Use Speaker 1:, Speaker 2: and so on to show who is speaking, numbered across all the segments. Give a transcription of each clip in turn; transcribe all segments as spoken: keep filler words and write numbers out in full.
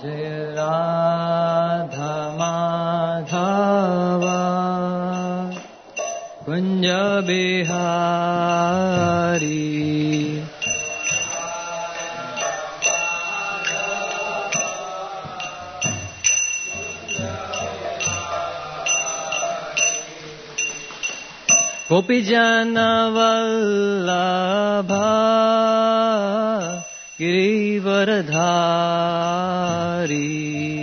Speaker 1: जय राधा माधव कुंज बिहारी गोपीजन वल्लभ गिरिवरधारी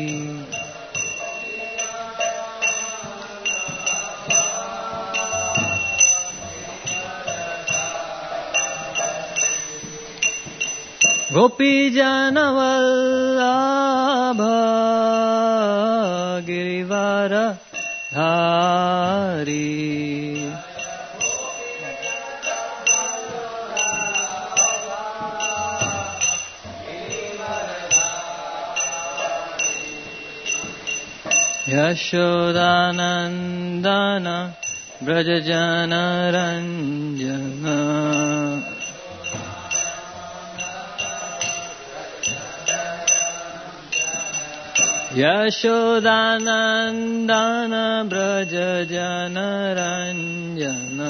Speaker 1: गोपीजन वल्लभ गिरिवरधारी यशोदानंदन व्रजजनरंजन यशोदानंदन व्रजजनरंजन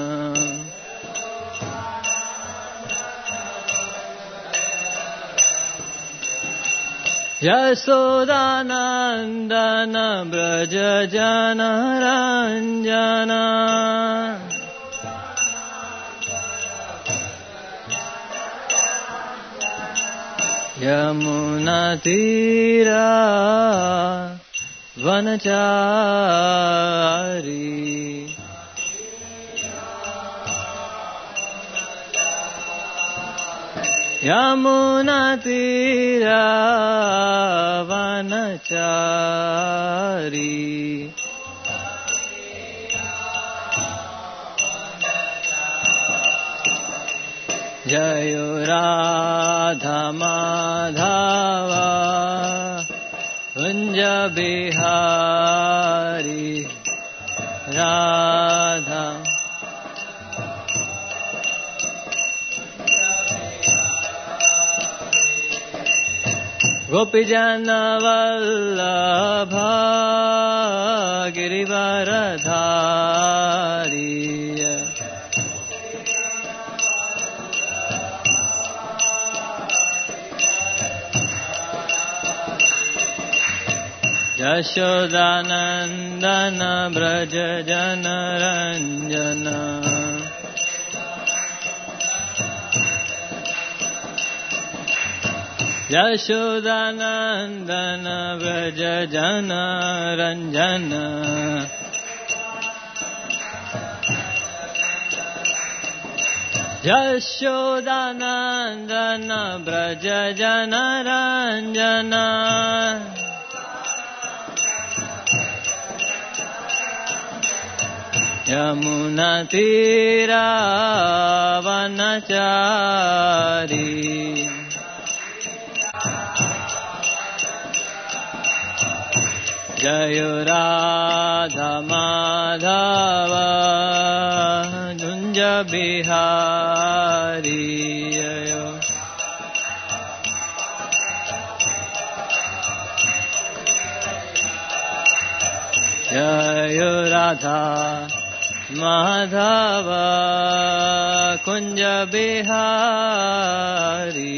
Speaker 1: यशोदानंदन व्रजजनरंजन यमुनातीरा वनचारी यमुनातीरा वनचारी जय राधा माधव कुंज बिहारी राधा गोपीजन वल्लभ गिरिवरधारी यशोदानंदन व्रजजनरंजन यशोदानंदन व्रजजनरंजन यशोदानंदन व्रजजनरंजन यमुनातीरा वनचारी जय राधा माधव कुंज बिहारी जय जय राधा माधव कुंज बिहारी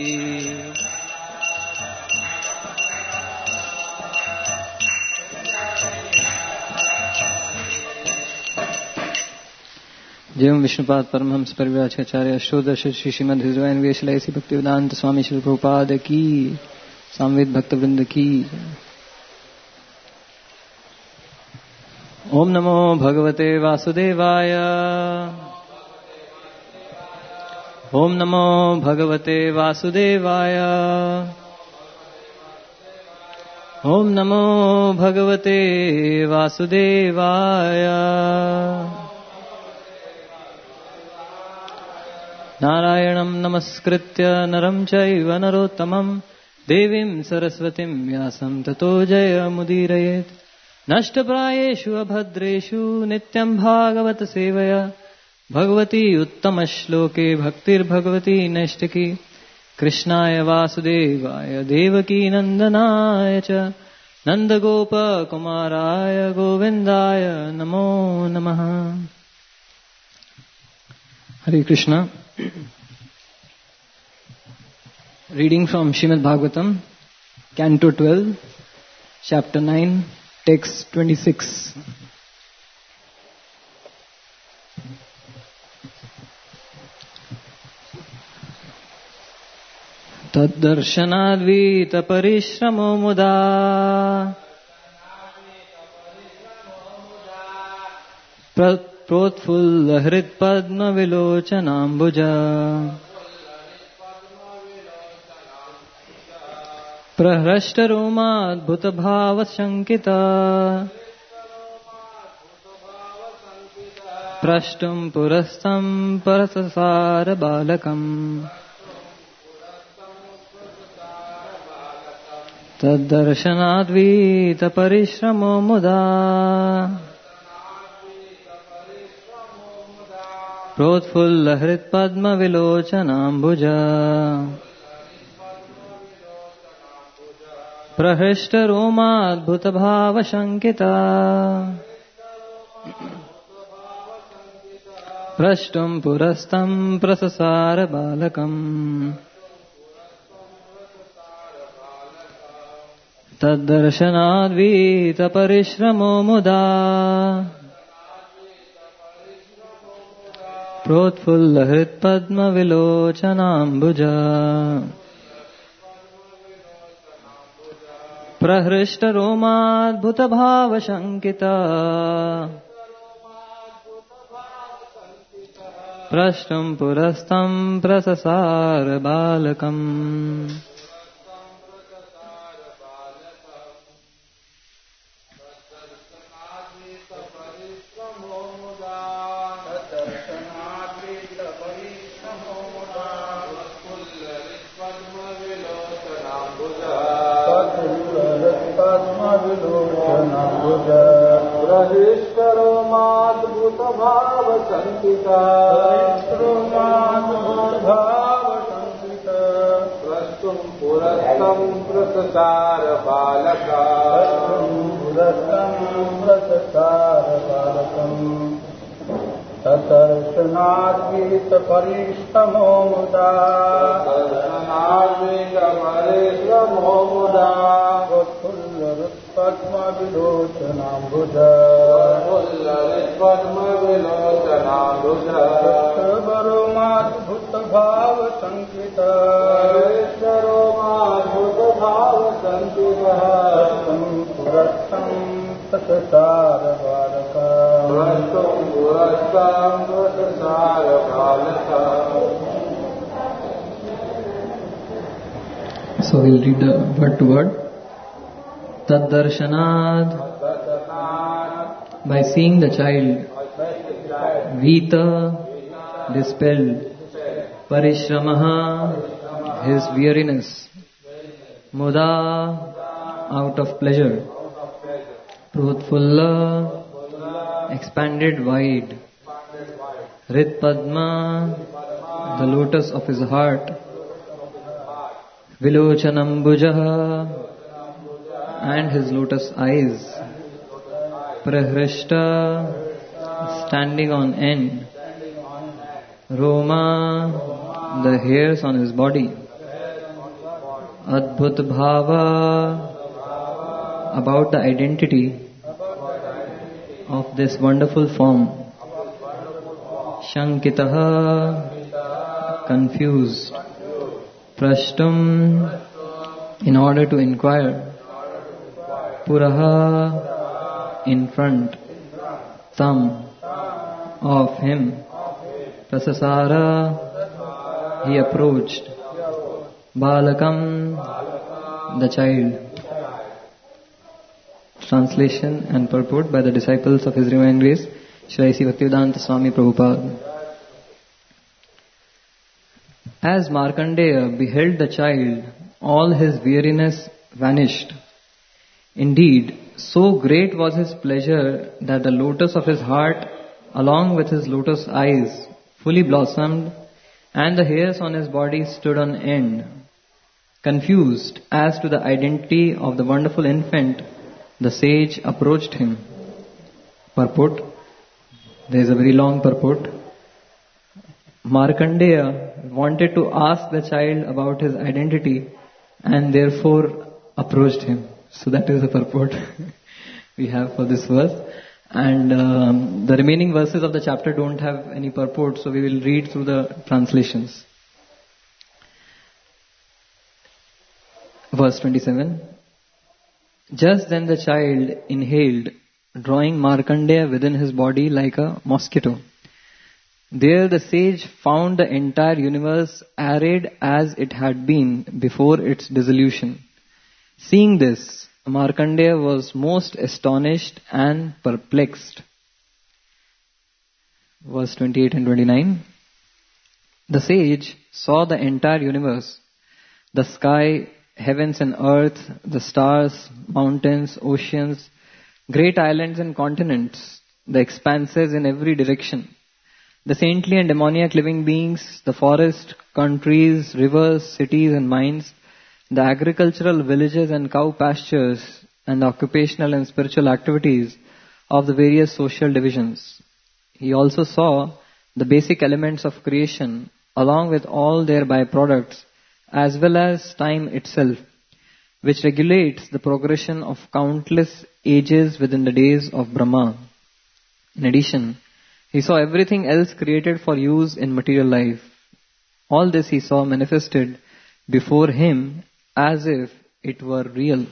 Speaker 2: जयम विष्णुपाद परमहंस परिव्राजकाचार्य अष्टोदश श्री श्रीमद् हृदय वेशलयसी भक्तिवेदांत स्वामी श्री प्रभुपाद की सामवेद भक्त वृंद की। ओम नमो भगवते वासुदेवाय ओम नमो भगवते वासुदेवाय ओम नमो भगवते वासुदेवाय। नारायणं नमस्कृत्य नरं चैव नरोत्तमं देवीं सरस्वतीं व्यासं ततो जयमुदीरयेत्। नष्टप्रायेषु अभद्रेषु नित्यं भागवत सेवया भगवती उत्तमश्लोके भक्तिर्भगवती नैष्टिकी। कृष्णाय वासुदेवाय देवकी नंदनाय च नंदगोपकुमाराय गोविंदाय नमो नमः। हरे Krishna. Reading from Srimad Bhagavatam, Canto twelve, Chapter nine, Text twenty-six. तद्दर्शनाद्वीत परिश्रमो मुदा प्रोत्फुल्ल हृत्पद्म विलोचनाम्बुजा प्रहृष्टरोमाद्भुतभावशङ्किता प्रष्टुं पुरस्तं परससार बालकम् तद्दर्शनाद्वीत परिश्रमो मुदा प्रोत्फुल्ल हृत्पद्म विलोचनाम्बुजा प्रहृष्टरोमाद्भुतभावशङ्किता प्रष्टुं पुरस्तं प्रससार बालकम् तद्दर्शनाद्वीत परिश्रमो मुदा प्रोत्फुल्ल हृत्पद्म विलोचनाम्बुजा प्रहृष्टरोमाद्भुतभावशङ्किता प्रष्टुं पुरस्तं प्रससार बालकम्
Speaker 3: प्रहृष्टरोमाद्भुतभावशङ्किता प्रष्टुं पुरस्तं प्रससार बालका तदर्शनाद्वीत परिश्रमो मुदा परिश्रमो मुदा पद्म विलोचनाम्बुजा पद्म विलोचनाम्बुजा सर्वरोमाद्भुत भाव संकिता सर्वरोमाद्भुत भाव संकिता पुरस्तं प्रससार बालका पुरस्तं प्रससार बालका.
Speaker 2: So we'll read the word to word. Taddarshanad, by seeing the child. Vita, dispelled. Parishramaha, his weariness. Muda, out of pleasure. Protfulla, expanded wide. Ritpadma, the lotus of his heart. Vilochanambujaha, and his lotus eyes. Prahrishta, standing on end. Roma, the hairs on his body. Adbhut bhava, about the identity of this wonderful form. Shankitaha, confused. Prashtum, in order to inquire. Puraha, in front. Tam, of him. Prasasara, he approached. Balakam, the child. Translation and purport by the disciples of His Divine Grace, Shri Sri Bhaktivedanta Swami Prabhupada. As Markandeya beheld the child, all his weariness vanished. Indeed, so great was his pleasure that the lotus of his heart, along with his lotus eyes, fully blossomed, and the hairs on his body stood on end. Confused as to the identity of the wonderful infant, the sage approached him. Purport. There is a very long purport. Markandeya wanted to ask the child about his identity and therefore approached him. So that is the purport we have for this verse. And um, the remaining verses of the chapter don't have any purport, so we will read through the translations. Verse twenty-seven. Just then the child inhaled, drawing Markandeya within his body like a mosquito. There the sage found the entire universe arrayed as it had been before its dissolution. Seeing this, Markandeya was most astonished and perplexed. Verse twenty-eight and twenty-nine. The sage saw the entire universe, the sky, heavens and earth, the stars, mountains, oceans, great islands and continents, the expanses in every direction, the saintly and demoniac living beings, the forest, countries, rivers, cities and mines, the agricultural villages and cow pastures, and the occupational and spiritual activities of the various social divisions. He also saw the basic elements of creation along with all their byproducts, as well as time itself, which regulates the progression of countless ages within the days of Brahma. In addition, he saw everything else created for use in material life. All this he saw manifested before him as if it were real.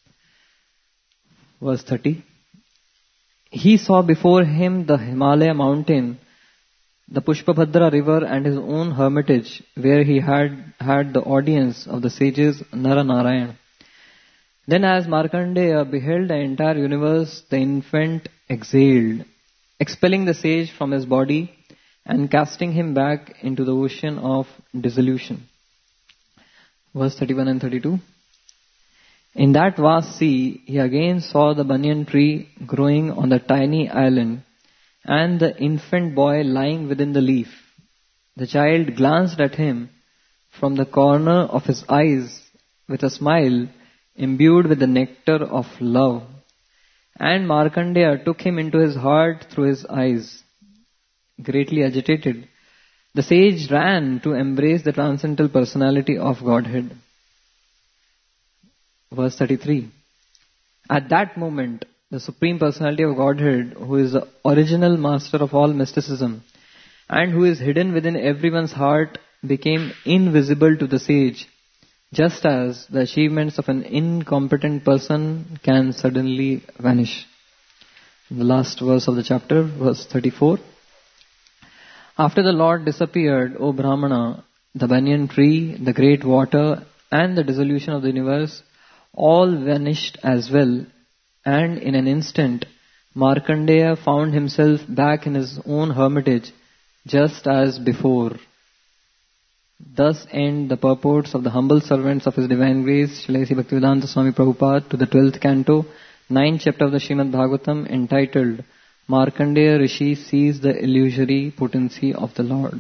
Speaker 2: Verse thirty. He saw before him the Himalaya mountain, the Pushpabhadra river and his own hermitage, where he had had the audience of the sages Nara Narayan. Then as Markandeya beheld the entire universe, the infant exhaled, expelling the sage from his body and casting him back into the ocean of dissolution. Verse thirty-one and thirty-two. In that vast sea, he again saw the banyan tree growing on the tiny island, and the infant boy lying within the leaf. The child glanced at him from the corner of his eyes with a smile imbued with the nectar of love. And Markandeya took him into his heart through his eyes. Greatly agitated, the sage ran to embrace the transcendental personality of Godhead. Verse thirty-three. At that moment, the Supreme Personality of Godhead, who is the original master of all mysticism and who is hidden within everyone's heart, became invisible to the sage, just as the achievements of an incompetent person can suddenly vanish. The last verse of the chapter, verse thirty-four. After the Lord disappeared, O Brahmana, the banyan tree, the great water, and the dissolution of the universe all vanished as well, and in an instant Markandeya found himself back in his own hermitage, just as before. Thus end the purports of the humble servants of His Divine Grace, Srila Sri Bhaktivedanta Swami Prabhupada, to the twelfth canto, ninth chapter of the Srimad Bhagavatam, entitled Markandeya Rishi Sees the Illusory Potency of the Lord.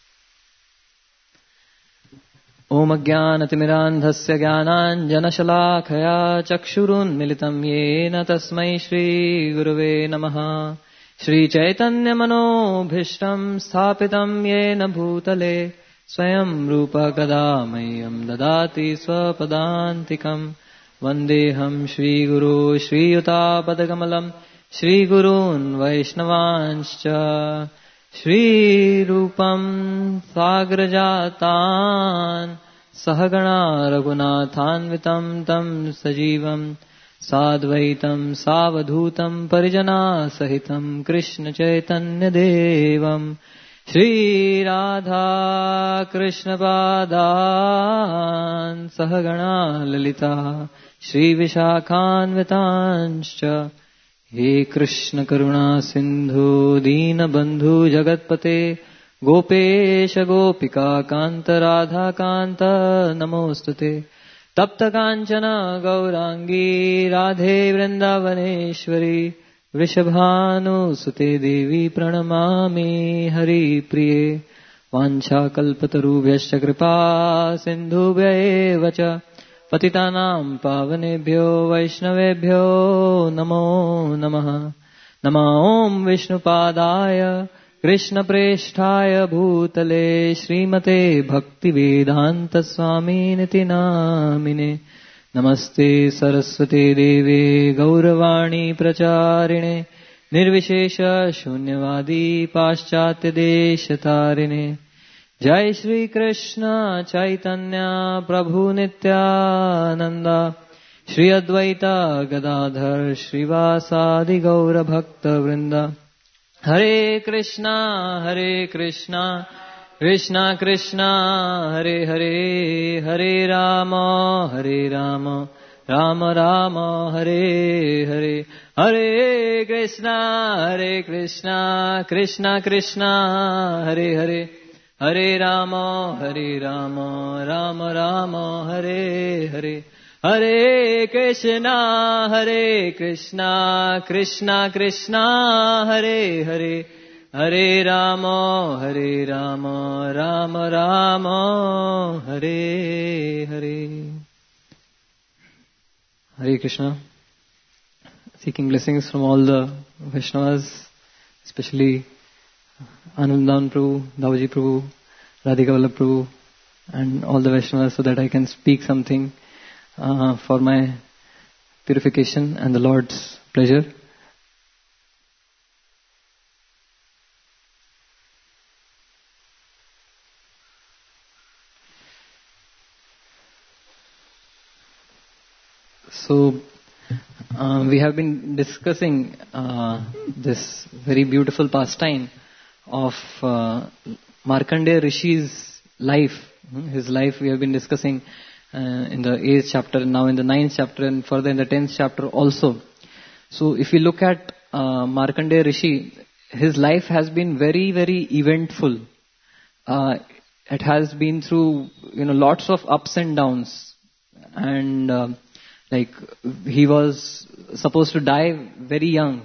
Speaker 2: Om Ajnanatimirandhasya Jnananjanashalakaya Chakshurunmilitam Yena Tasmai Shri Gurave Namaha Shri Chaitanya Manobhishtam Sthapitam Yena Bhutale Swayam Rupa Kadamayam Dadati Swapadantikam Vandeham Shri Guru Shri Yuta Padakamalam Shri Gurun Vaishnavanscha Shri Rupam Sagrajatan Sahagana Raghunathanvitam Tam Sajivam Sadvaitam Savadhutam Parijana Sahitam Krishna Chaitanya Devam Shri Radha Krishna Padan Sahagana Lalita Shri Vishakhanvitanscha He Krishna Karuna Sindhu Dina Bandhu Jagatpate Gopesha Gopika Kanta Radha Kanta Namostate Tapta Kanchana Gaurangi Radhe Vrindavaneshwari Vrishabhanu Sute Devi Pranamami Hari Priye वाञ्छाकल्पतरुभ्यश्च कृपा सिन्धुभ्यैव च पतितानां पावनेभ्यो वैष्णवेभ्यो नमो नमः। नमो ॐ विष्णुपादाय कृष्णप्रेष्ठाय भूतले श्रीमते भक्तिवेदान्तस्वामिनिति नामिने। नमस्ते सरस्वते देवे गौरवाणी प्रचारिणे निर्विशेष शून्यवादी पाश्चात्य देशतारिणे। जय श्री कृष्ण चैतन्य प्रभु नित्यानंद श्री अद्वैत गदाधर श्रीवासादि गौर भक्त वृंद। हरे कृष्णा हरे कृष्णा कृष्णा कृष्णा हरे हरे हरे राम हरे राम राम राम हरे हरे। हरे कृष्णा हरे कृष्णा कृष्णा कृष्णा हरे हरे हरे राम हरे राम राम राम हरे हरे। हरे कृष्णा हरे कृष्णा कृष्णा कृष्णा हरे हरे हरे राम हरे Ram Ram Ram Hare Hare. Hare Krishna. Seeking blessings from all the Vaishnavas, especially Anandan Prabhu, Davaji Prabhu, Radhika Vallabh Prabhu, and all the Vaishnavas, so that I can speak something uh, for my purification and the Lord's pleasure. So, uh, we have been discussing uh, this very beautiful pastime of uh, Markandeya Rishi's life. His life we have been discussing uh, in the eighth chapter, and now in the ninth chapter, and further in the tenth chapter also. So, if we look at uh, Markandeya Rishi, his life has been very, very eventful. Uh, it has been through, you know, lots of ups and downs, and uh, like he was supposed to die very young,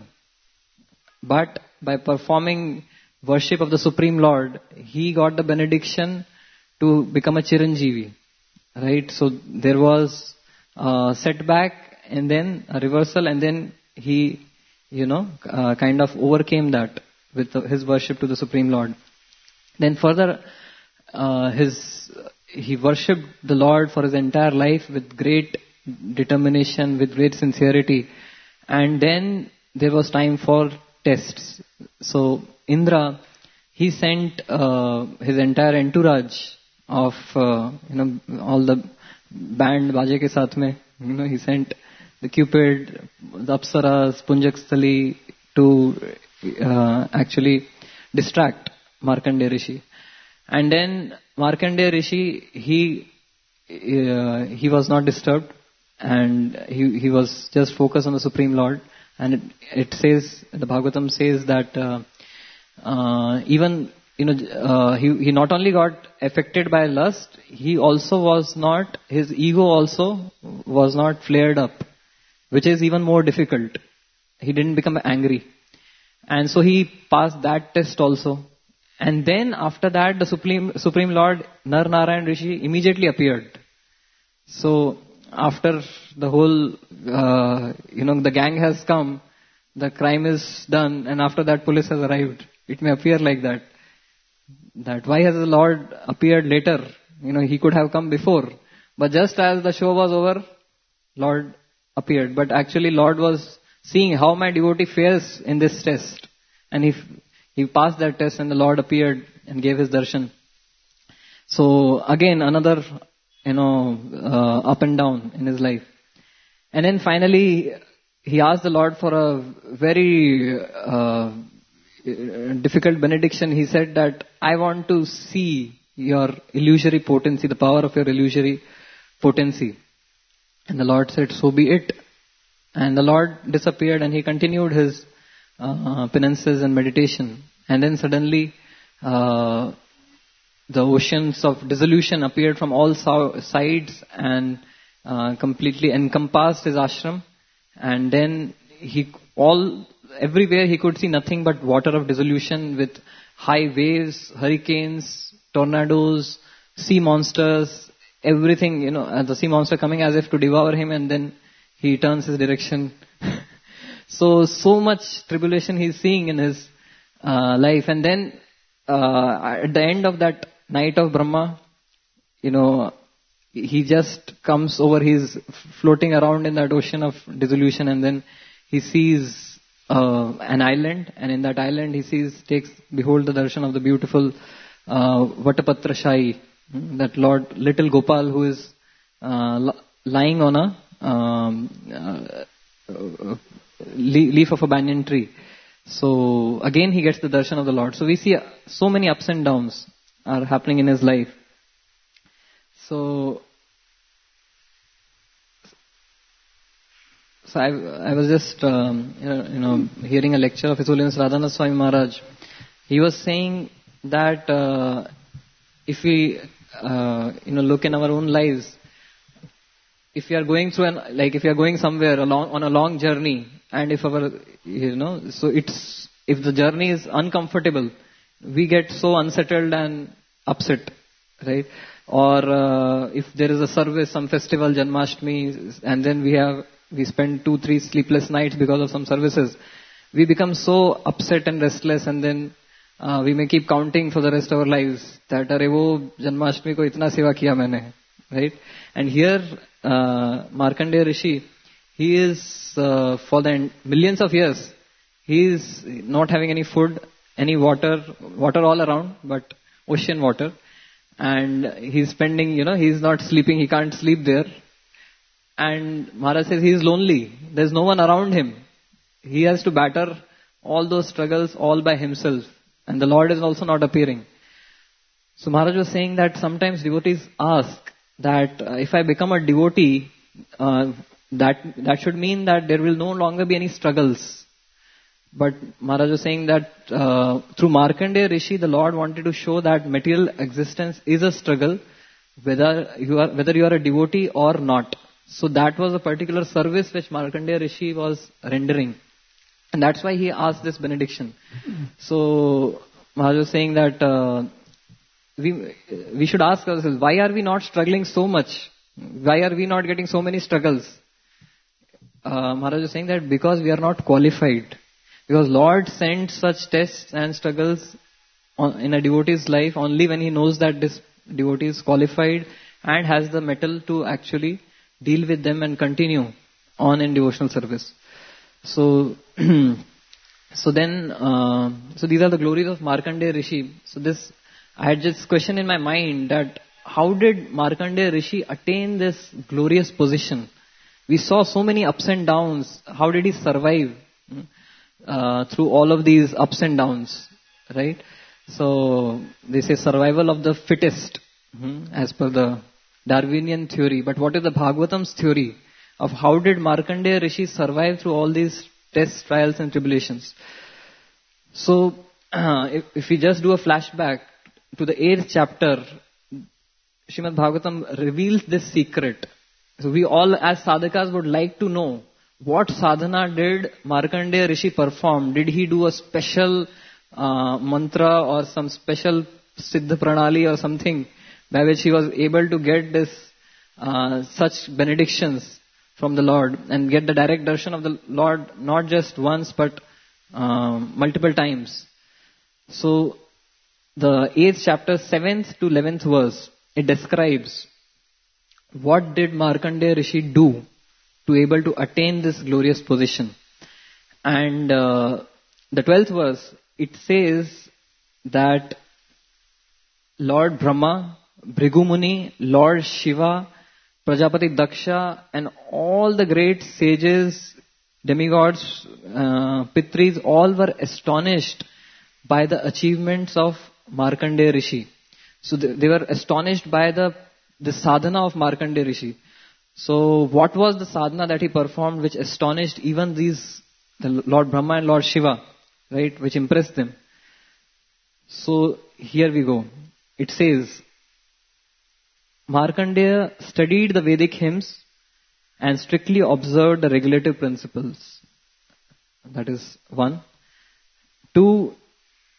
Speaker 2: but by performing worship of the Supreme Lord, he got the benediction to become a Chiranjeevi. Right? So there was a setback and then a reversal, and then he, you know, uh, kind of overcame that with the, his worship to the Supreme Lord. Then further, uh, his he worshipped the Lord for his entire life with great determination, with great sincerity, and then there was time for tests. So Indra, he sent uh, his entire entourage of uh, you know all the band baje ke saath mein, you know he sent the Cupid, the Apsaras, Punjakstali to uh, actually distract Markandeya Rishi. And then Markandeya Rishi, he uh, he was not disturbed, and he he was just focused on the Supreme Lord. And it, it says, the Bhagavatam says that uh, uh, even you know uh, he he not only got affected by lust, he also was not, his ego also was not flared up, which is even more difficult. He didn't become angry, and so he passed that test also. And then after that, the Supreme Supreme Lord Nar Narayan Rishi immediately appeared. So after the whole, uh, you know, the gang has come, the crime is done, and after that police has arrived. It may appear like that. That why has the Lord appeared later? You know, he could have come before. But just as the show was over, Lord appeared. But actually Lord was seeing how my devotee fares in this test. And he, he passed that test, and the Lord appeared and gave his darshan. So again, another, you know, uh, up and down in his life. And then finally, he asked the Lord for a very uh, difficult benediction. He said that, I want to see your illusory potency, the power of your illusory potency. And the Lord said, so be it. And the Lord disappeared, and he continued his uh, penances and meditation. And then suddenly, uh, the oceans of dissolution appeared from all so- sides and uh, completely encompassed his ashram. And then he all everywhere he could see nothing but water of dissolution with high waves, hurricanes, tornadoes, sea monsters, everything, you know, uh, the sea monster coming as if to devour him, and then he turns his direction. so, so much tribulation he's seeing in his uh, life. And then, uh, at the end of that night of Brahma, you know, he just comes over, he's floating around in that ocean of dissolution, and then he sees uh, an island, and in that island he sees, takes, behold the darshan of the beautiful uh, Vatapatra Shai, that Lord, little Gopal, who is uh, lying on a um, uh, uh, leaf of a banyan tree. So again he gets the darshan of the Lord. So we see uh, so many ups and downs are happening in his life. So, so I, I was just um, you, know, you know hearing a lecture of His Holiness Radhanath Swami Maharaj. He was saying that uh, if we uh, you know look in our own lives, if we are going through an, like if we are going somewhere along on a long journey, and if our you know so it's if the journey is uncomfortable, we get so unsettled and upset, right? Or uh, if there is a service, some festival, Janmashtami, and then we have we spend two, three sleepless nights because of some services, we become so upset and restless, and then uh, we may keep counting for the rest of our lives that अरे वो जन्माष्टमी को इतना सेवा किया मैंने, right? And here uh, Markandeya Rishi, he is uh, for the millions of years, he is not having any food, any water, water all around, but ocean water. And he's spending, you know, he's not sleeping, he can't sleep there. And Maharaj says he is lonely. There's no one around him. He has to batter all those struggles all by himself. And the Lord is also not appearing. So Maharaj was saying that sometimes devotees ask that uh, if I become a devotee, uh, that that should mean that there will no longer be any struggles. But Maharaj was saying that uh, through Markandeya Rishi, the Lord wanted to show that material existence is a struggle, whether you are whether you are a devotee or not. So that was a particular service which Markandeya Rishi was rendering, and that's why he asked this benediction. Mm-hmm. So Maharaj was saying that uh, we we should ask ourselves, why are we not struggling so much? Why are we not getting so many struggles? Uh, Maharaj was saying that because we are not qualified. Because Lord sends such tests and struggles on, in a devotee's life only when he knows that this devotee is qualified and has the mettle to actually deal with them and continue on in devotional service. So, so then, uh, so these are the glories of Markandeya Rishi. So this, I had this question in my mind that how did Markandeya Rishi attain this glorious position? We saw so many ups and downs. How did he survive? Uh, through all of these ups and downs, right? So they say survival of the fittest, hmm, as per the Darwinian theory. But what is the Bhagavatam's theory of how did Markandeya Rishi survive through all these tests, trials and tribulations? So uh, if, if we just do a flashback to the eighth chapter, Srimad Bhagavatam reveals this secret. So we all as sadhakas would like to know, what sadhana did Markandeya Rishi perform? Did he do a special uh, mantra or some special siddha pranali or something by which he was able to get this uh, such benedictions from the Lord and get the direct darshan of the Lord not just once but uh, multiple times? So the eighth chapter, seventh to eleventh verse, it describes what did Markandeya Rishi do to able to attain this glorious position. And uh, the twelfth verse, it says that Lord Brahma, Bhrigu Muni, Lord Shiva, Prajapati Daksha, and all the great sages, demigods, uh, Pitris, all were astonished by the achievements of Markandeya Rishi. So they, they were astonished by the, the sadhana of Markandeya Rishi. So what was the sadhana that he performed which astonished even these, the Lord Brahma and Lord Shiva, right, which impressed them? So here we go. It says, Markandeya studied the Vedic hymns and strictly observed the regulative principles. That is one. Two,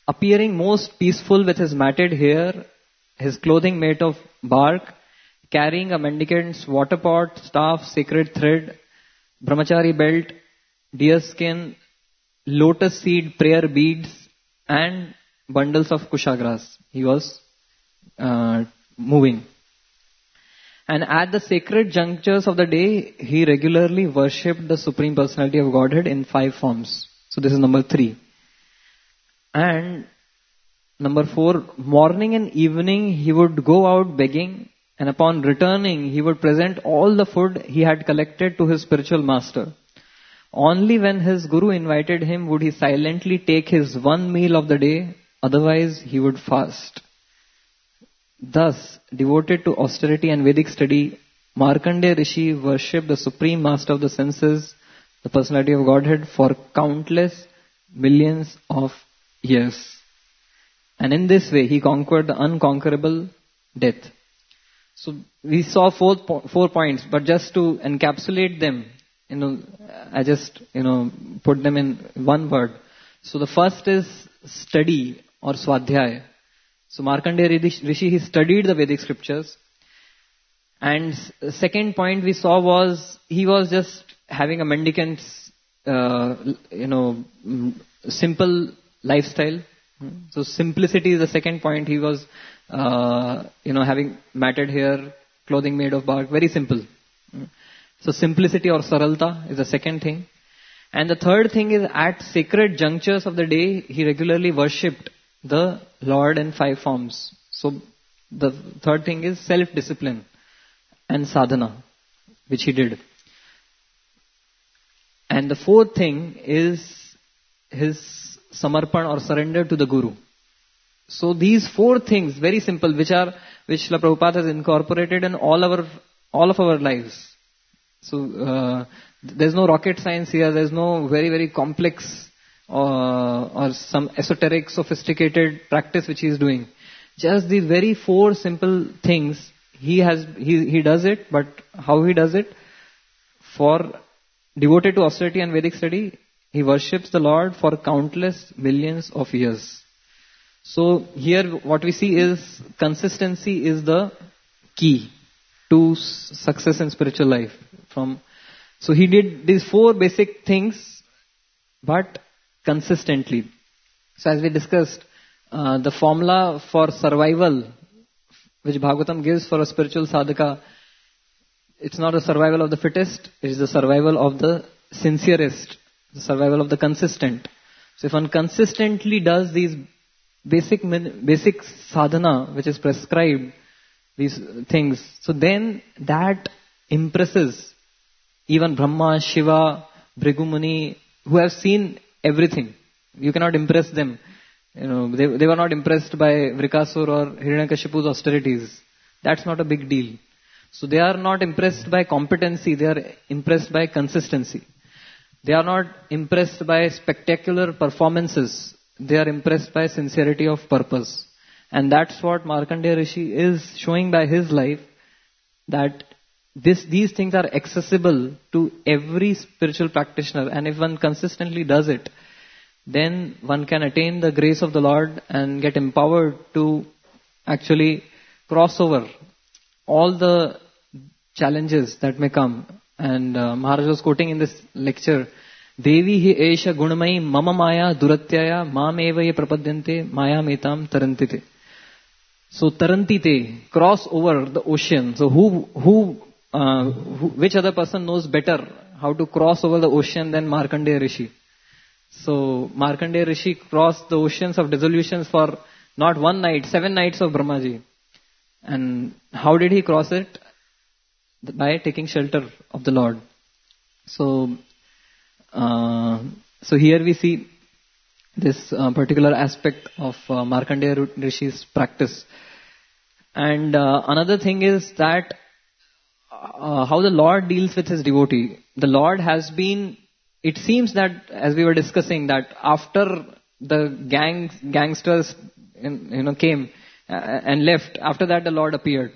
Speaker 2: appearing most peaceful with his matted hair, his clothing made of bark, carrying a mendicant's water pot, staff, sacred thread, brahmachari belt, deerskin, lotus seed prayer beads, and bundles of kushagras. He was uh, moving. And at the sacred junctures of the day, he regularly worshipped the Supreme Personality of Godhead in five forms. So this is number three. And number four, morning and evening he would go out begging, and upon returning he would present all the food he had collected to his spiritual master. Only when his guru invited him would he silently take his one meal of the day, otherwise he would fast. Thus, devoted to austerity and Vedic study, Markandeya Rishi worshipped the Supreme Master of the senses, the Personality of Godhead, for countless millions of years. And in this way, he conquered the unconquerable death. So, we saw four, four points, but just to encapsulate them, you know, I just, you know, put them in one word. So, the first is study or swadhyaya. So Markandeya Rishi, he studied the Vedic scriptures. And second point we saw was, he was just having a mendicant's, uh, you know, simple lifestyle. So simplicity is the second point. He was, uh, you know, having matted hair, clothing made of bark, very simple. So simplicity or saralta is the second thing. And the third thing is, at sacred junctures of the day, he regularly worshipped the Lord in five forms. So the third thing is self-discipline and sadhana, which he did. And the fourth thing is his samarpan or surrender to the Guru. So these four things, very simple, which are which Srila Prabhupada has incorporated in all our all of our lives. So uh, there's no rocket science here. There's no very very complex Uh, or some esoteric, sophisticated practice which he is doing. Just these very four simple things, he has, he, he does it, but how he does it? For devoted to austerity and Vedic study, he worships the Lord for countless millions of years. So here what we see is, consistency is the key to success in spiritual life. From So he did these four basic things, but consistently. So as we discussed, uh, the formula for survival, which Bhagavatam gives for a spiritual sadhaka, it's not the survival of the fittest, it is the survival of the sincerest, the survival of the consistent. So if one consistently does these basic basic sadhana, which is prescribed, these things, so then that impresses even Brahma, Shiva, Bhrigumuni, who have seen everything. You cannot impress them. You know, they, they were not impressed by Vrikasur or Hiranyakashipu's austerities. That's not a big deal. So they are not impressed by competency. They are impressed by consistency. They are not impressed by spectacular performances. They are impressed by sincerity of purpose. And that's what Markandeya Rishi is showing by his life, that This, these things are accessible to every spiritual practitioner, and if one consistently does it, then one can attain the grace of the Lord and get empowered to actually cross over all the challenges that may come. And uh, Maharaj was quoting in this lecture, Devi hi esha gunamai mama maya duratyaya mam eva ye prapadyante maya metam tarantite. So tarantite, cross over the ocean. So who, who Uh, who, which other person knows better how to cross over the ocean than Markandeya Rishi? So Markandeya Rishi crossed the oceans of dissolutions for not one night, seven nights of Brahmaji. And how did he cross it? By taking shelter of the Lord. So, uh, so here we see this uh, particular aspect of uh, Markandeya Rishi's practice. And uh, another thing is that Uh, how the Lord deals with his devotee. The Lord has been, it seems that, as we were discussing, that after the gang, gangsters in, you know, came uh, and left, after that the Lord appeared.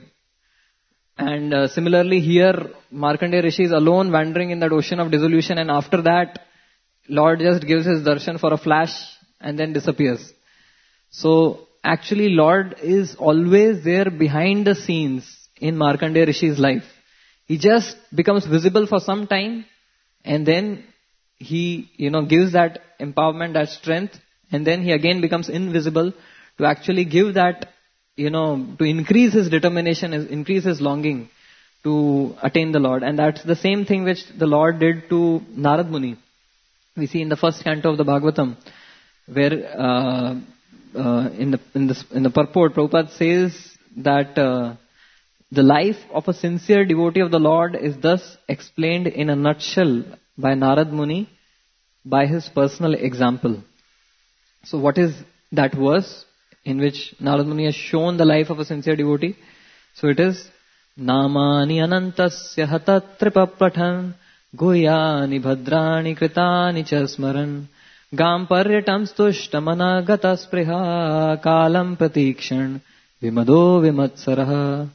Speaker 2: And uh, similarly here, Markandeya Rishi is alone wandering in that ocean of dissolution, and after that, Lord just gives his darshan for a flash and then disappears. So actually Lord is always there behind the scenes in Markandeya Rishi's life. He just becomes visible for some time and then he, you know, gives that empowerment, that strength, and then he again becomes invisible to actually give that, you know, to increase his determination, increase his longing to attain the Lord. And that's the same thing which the Lord did to Narad Muni. We see in the first canto of the Bhagavatam, where uh, uh, in the in the in the purport, Prabhupada says that uh, the life of a sincere devotee of the Lord is thus explained in a nutshell by Narad Muni by his personal example. So what is that verse in which Narad Muni has shown the life of a sincere devotee? So it is Namani anantasya hatatripa prathan Goyani bhadrani kritani chasmaran Gam paryatam stushtamana gata spriha Kalam pratikshan vimado vimatsarah.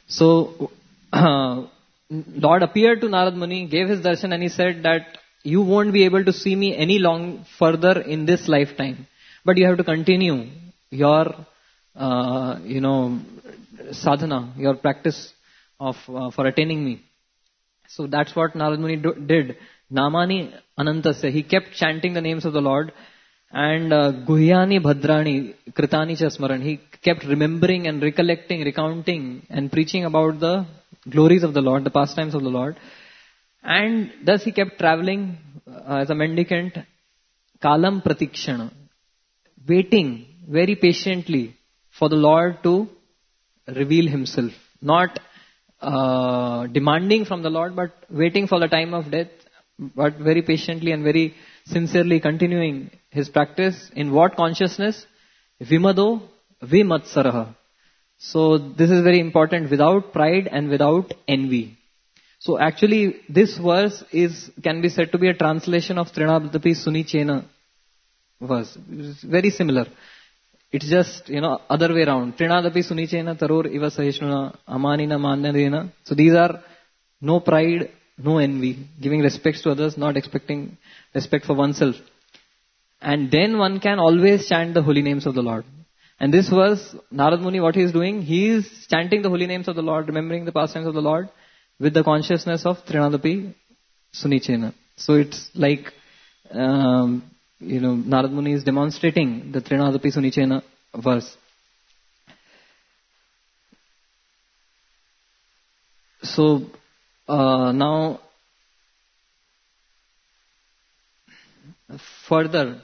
Speaker 2: So uh, Lord appeared to Narad Muni, gave his darshan, and he said that you won't be able to see me any long further in this lifetime, but you have to continue your uh, you know sadhana, your practice of uh, for attaining me. So that's what Narad Muni do, did. Namani anantasya. He kept chanting the names of the Lord. And uh, Guhyani Bhadrani Kritani Chasmaran. He kept remembering and recollecting, recounting and preaching about the glories of the Lord, the pastimes of the Lord. And thus he kept traveling uh, as a mendicant. Kalam Pratikshana. Waiting very patiently for the Lord to reveal himself. Not uh, demanding from the Lord, but waiting for the time of death. But very patiently and very sincerely continuing his practice in what consciousness? Vimado vimatsaraha. So this is very important, without pride and without envy. So actually this verse is can be said to be a translation of Trinadapi Sunichena verse. It's very similar. It's just, you know, other way around. Trinadapi Sunichena Taror Iva Sahishnuna Amanina Manyadena. So these are no pride, no envy, giving respects to others, not expecting respect for oneself. And then one can always chant the holy names of the Lord. And this verse, Narad Muni, what he is doing, he is chanting the holy names of the Lord, remembering the pastimes of the Lord with the consciousness of Trinadapi Sunichena. So it's like, um, you know, Narad Muni is demonstrating the Trinadapi Sunichena verse. So, uh, now, further,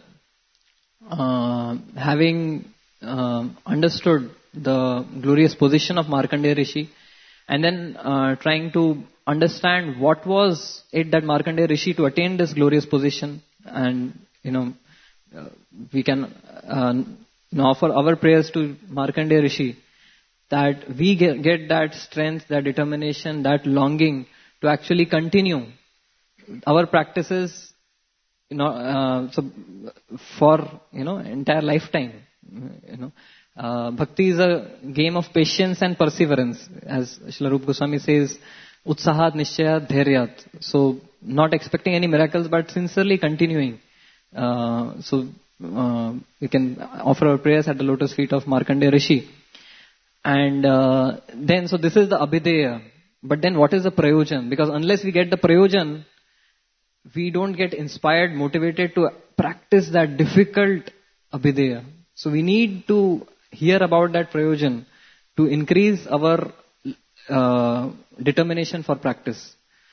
Speaker 2: uh, having uh, understood the glorious position of Markandeya Rishi, and then uh, trying to understand what was it that Markandeya Rishi to attain this glorious position, and you know, uh, we can uh, you know, offer our prayers to Markandeya Rishi that we get, get that strength, that determination, that longing to actually continue our practices, you know, uh, so for you know entire lifetime. You know, uh, bhakti is a game of patience and perseverance, as Srila Rupa Goswami says, utsahat nishchayat dhairyat. So not expecting any miracles, but sincerely continuing. Uh, so uh, we can offer our prayers at the lotus feet of Markandeya Rishi. And uh, then, so this is the abhideya. But then what is the prayojan? Because unless we get the prayojan, we don't get inspired, motivated to practice that difficult abhideya. So we need to hear about that prayojan to increase our uh, determination for practice.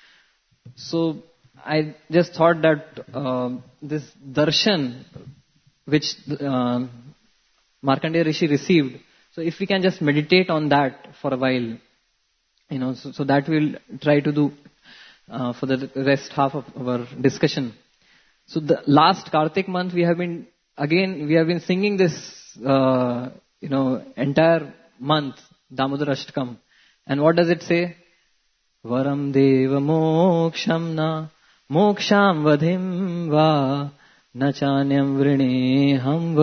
Speaker 2: So I just thought that uh, this darshan which uh, Markandeya Rishi received, so if we can just meditate on that for a while, you know, so, so that we'll try to do uh, for the rest half of our discussion. So the last Kartik month we have been, again, we have been singing this, uh, you know, entire month, Damodar Ashtakam. And what does it say? Varam deva moksham na moksham vadhim va nachanyam vrine ham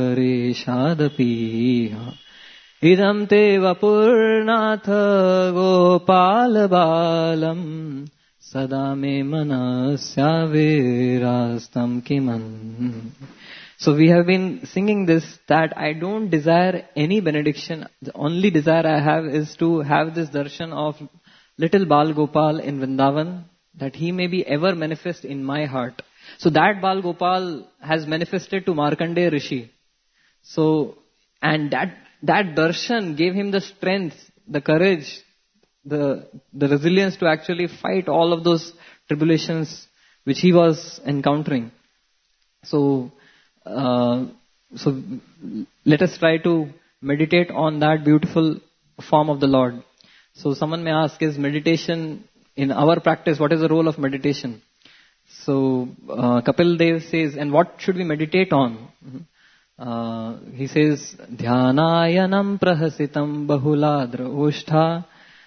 Speaker 2: vareshadapi idam te vapurnatha gopal balam sada me manasya virastam kiman So we have been singing this, that I don't desire any benediction. The only desire I have is to have this darshan of little Bal Gopal in Vrindavan, that he may be ever manifest in my heart. So that Bal Gopal has manifested to Markandeya Rishi. So, and that, that darshan gave him the strength, the courage, the, the resilience to actually fight all of those tribulations which he was encountering. So, uh, so let us try to meditate on that beautiful form of the Lord. So someone may ask, is meditation in our practice, what is the role of meditation? So uh, Kapil Dev says, and what should we meditate on? Uh, he says, Dhyanayanam prahasitam bahuladra oshtha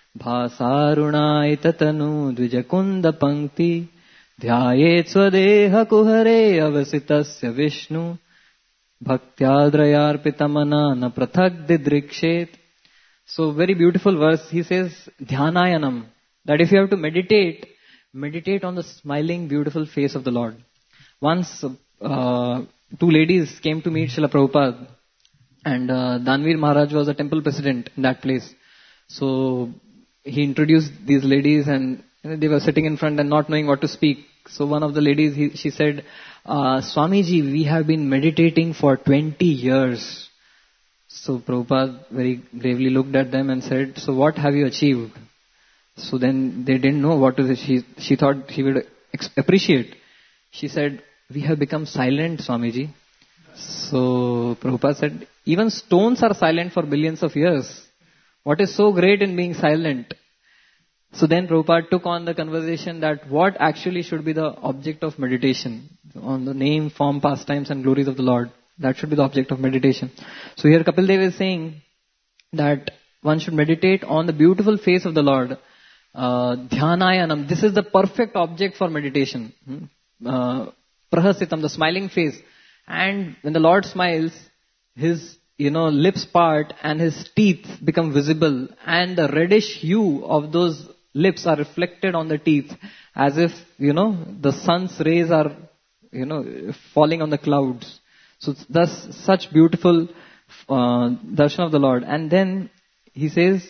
Speaker 2: bhasarunaitatanu dvijakunda pankti Dhyayet swadeha kuhare avasitasya Vishnu bhaktyaadrayarpitamana na prathak didrikshet. So very beautiful verse. He says, Dhyanayanam, that if you have to meditate, meditate on the smiling, beautiful face of the Lord. Once uh, two ladies came to meet Srila Prabhupada, and uh, Danveer Maharaj was a temple president in that place. So he introduced these ladies, and you know, they were sitting in front and not knowing what to speak. So one of the ladies, he, she said, uh, Swamiji, we have been meditating for twenty years. So Prabhupada very gravely looked at them and said, so what have you achieved? So then they didn't know what to say. She, she thought he would ex- appreciate. She said, we have become silent, Swamiji. So Prabhupada said, even stones are silent for billions of years. What is so great in being silent? So then Prabhupada took on the conversation that what actually should be the object of meditation, on the name, form, pastimes and glories of the Lord. That should be the object of meditation. So here Kapil Dev is saying that one should meditate on the beautiful face of the Lord. Uh, Dhyanayanam, this is the perfect object for meditation. Uh, Prahasitam, the smiling face. And when the Lord smiles, his you know lips part and his teeth become visible, and the reddish hue of those lips are reflected on the teeth, as if you know the sun's rays are you know falling on the clouds. So thus such beautiful uh, darshan of the Lord. And then he says,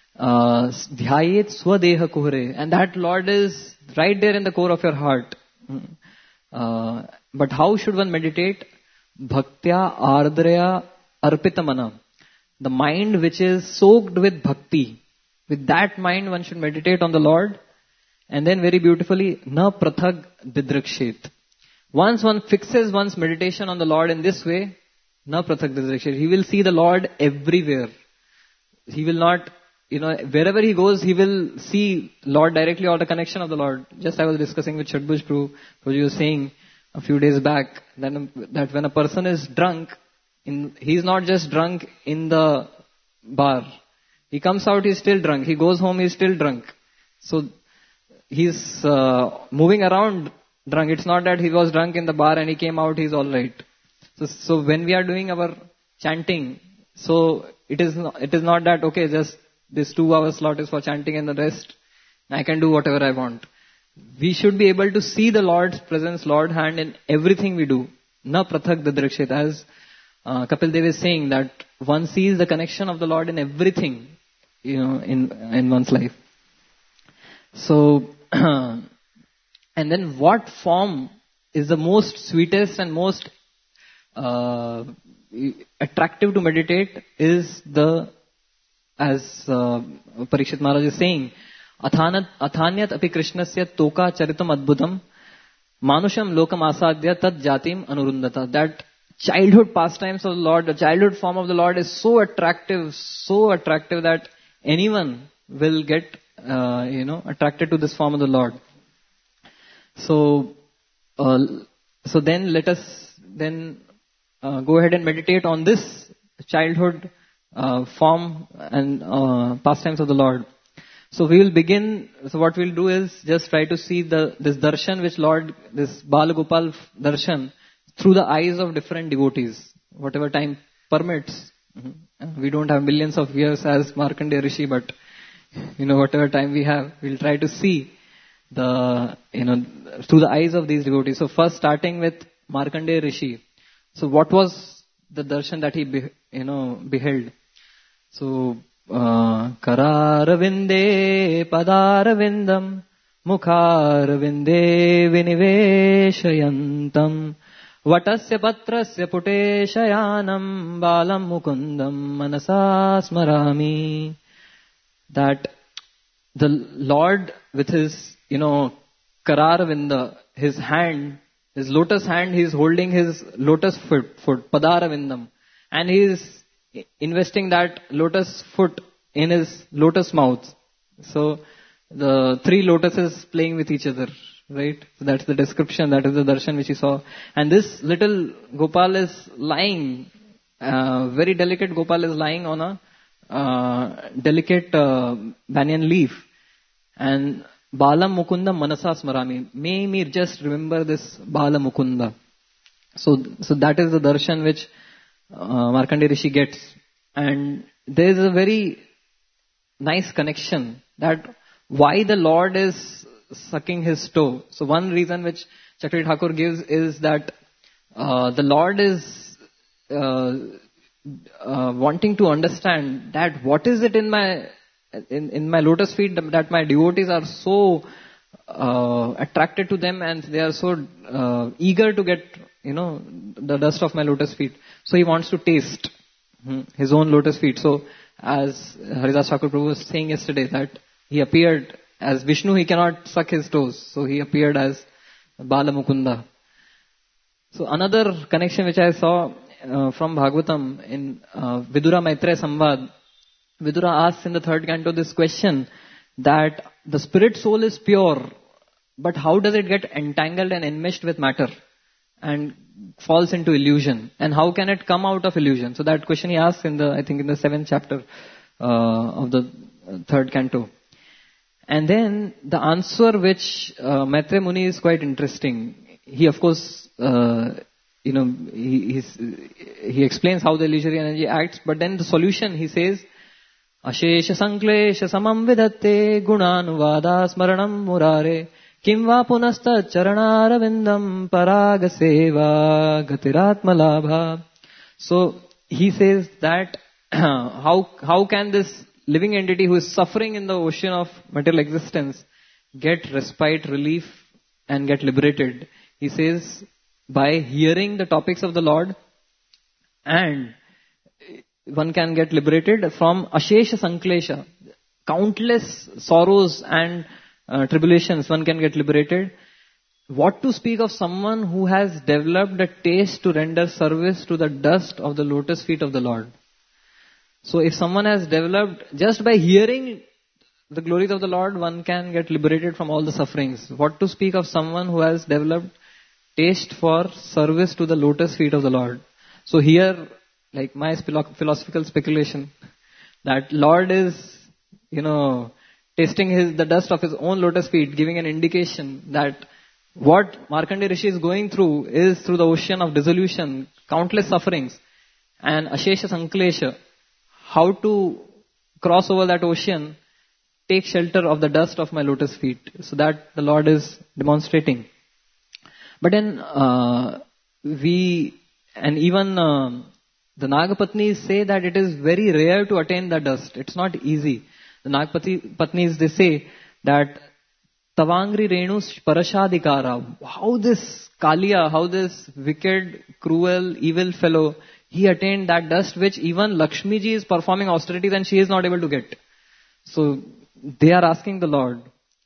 Speaker 2: Dhyayet swadeha kuhre, and that Lord is right there in the core of your heart. Uh, but how should one meditate? Bhaktya ardraya arpitamana. The mind which is soaked with bhakti. With that mind one should meditate on the Lord. And then very beautifully, na prathag didrikshet. Once one fixes one's meditation on the Lord in this way, na prathak didrikshet, he will see the Lord everywhere. He will not, you know, wherever he goes, he will see Lord directly, or the connection of the Lord. Just I was discussing with Shadbhuj Prabhu, Prabhuji was saying a few days back that, that when a person is drunk, in, he's not just drunk in the bar. He comes out, he's still drunk. He goes home, he's still drunk. So he's uh, moving around drunk. It's not that he was drunk in the bar and he came out, he's all right. So, so when we are doing our chanting, so it is not, it is not that okay, just this two hour slot is for chanting and the rest I can do whatever I want. We should be able to see the Lord's presence, Lord's hand in everything we do. Na prathak didrikshet, as uh, Kapil Dev is saying that one sees the connection of the Lord in everything, you know, in in one's life. So. And then what form is the most sweetest and most uh, attractive to meditate is the, as uh, Parikshit Maharaj is saying, Athanat, Athanyat api Krishnasya toka charitam adbhutam manusham lokam asadya tad jatim anurundata. That childhood pastimes of the Lord, the childhood form of the Lord is so attractive, so attractive that anyone will get, uh, you know, attracted to this form of the Lord. So, uh, so then let us then uh, go ahead and meditate on this childhood uh, form and uh, pastimes of the Lord. So we will begin. So what we will do is just try to see the this darshan which Lord, this Bal Gopal darshan, through the eyes of different devotees, whatever time permits. Mm-hmm. We don't have millions of years as Markandeya Rishi, but you know whatever time we have, we'll try to see the, you know, through the eyes of these devotees. So first starting with Markandeya Rishi, So what was the darshan that he, be, you know, beheld? So, uh, Kararavinde Padaravindam Mukharavinde Viniveshayantam Vatasya Patrasya Puteshayanam Balam Mukundam Manasa Smarami. That the Lord with his, you know, Kararavinda, his hand, his lotus hand, he is holding his lotus foot, foot Padaravindam, and he is investing that lotus foot in his lotus mouth. So the three lotuses playing with each other, right? So that's the description, that is the darshan which he saw. And this little Gopal is lying, uh, very delicate Gopal is lying on a uh, delicate uh, banyan leaf. And Bala Mukunda Manasa Smarami. May me just remember this Bala Mukunda. So, so that is the darshan which uh, Markandeya Rishi gets. And there is a very nice connection that why the Lord is sucking his toe. So one reason which Chakri Thakur gives is that uh, the Lord is uh, uh, wanting to understand that what is it in my In, in my lotus feet that my devotees are so uh, attracted to them, and they are so uh, eager to get, you know, the dust of my lotus feet. So he wants to taste hmm, his own lotus feet. So as Haridas Thakur Prabhu was saying yesterday, that he appeared as Vishnu, he cannot suck his toes. So he appeared as Bala Mukunda. So another connection which I saw uh, from Bhagavatam in uh, Vidura Maitreya Samvad, Vidura asks in the third canto this question, that the spirit soul is pure, but how does it get entangled and enmeshed with matter and falls into illusion? And how can it come out of illusion? So that question he asks in the, I think in the seventh chapter uh, of the third canto. And then the answer which uh, Maitreya Muni is quite interesting. He of course, uh, you know, he, he's, he explains how the illusory energy acts, but then the solution he says, Ashesha Sanklesha Samam Vidatte Gunanuvada Smaranam Murare Kimva Punasta Charanaravindam Paraga Seva Gatiratma Labha. So he says that how how can this living entity who is suffering in the ocean of material existence get respite, relief, and get liberated? He says by hearing the topics of the Lord, and one can get liberated from Ashesha Sanklesha, countless sorrows and uh, tribulations, one can get liberated. What to speak of someone who has developed a taste to render service to the dust of the lotus feet of the Lord? So if someone has developed, just by hearing the glories of the Lord, one can get liberated from all the sufferings. What to speak of someone who has developed taste for service to the lotus feet of the Lord? So here, like my philosophical speculation, that Lord is, you know, tasting his, the dust of his own lotus feet, giving an indication that what Markandeya Rishi is going through is through the ocean of dissolution, countless sufferings, and Ashesha Sanklesha, how to cross over that ocean, take shelter of the dust of my lotus feet. So that the Lord is demonstrating. But then uh, we, and even uh, the Nagapatnis say that it is very rare to attain the dust. It's not easy. The Nagapatnis, they say that Tavangri Renu Parashadikara, how this Kaliya, how this wicked, cruel, evil fellow, he attained that dust which even Lakshmi ji is performing austerities and she is not able to get. So they are asking the Lord.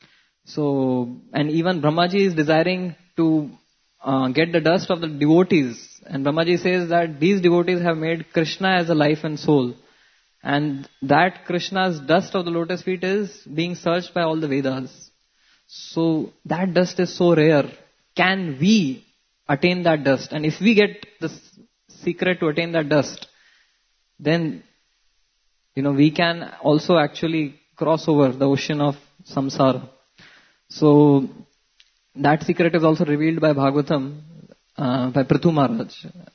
Speaker 2: So, and even Brahmaji is desiring to uh, get the dust of the devotees. And Brahmaji says that these devotees have made Krishna as a life and soul. And that Krishna's dust of the lotus feet is being searched by all the Vedas. So that dust is so rare. Can we attain that dust? And if we get the secret to attain that dust, then, you know, we can also actually cross over the ocean of samsara. So that secret is also revealed by Bhagavatam, uh, by Prithu Maharaj.